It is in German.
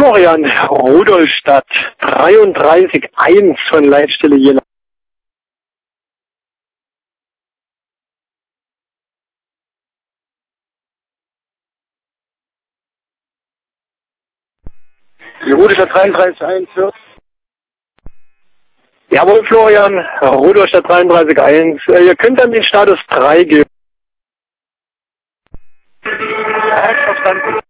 Florian, Rudolstadt 33.1 von Leitstelle Jena. Die Rudolstadt 33.1 hört. Jawohl, Florian, Rudolstadt 33.1. Ihr könnt dann den Status 3 geben. Ja, verstanden.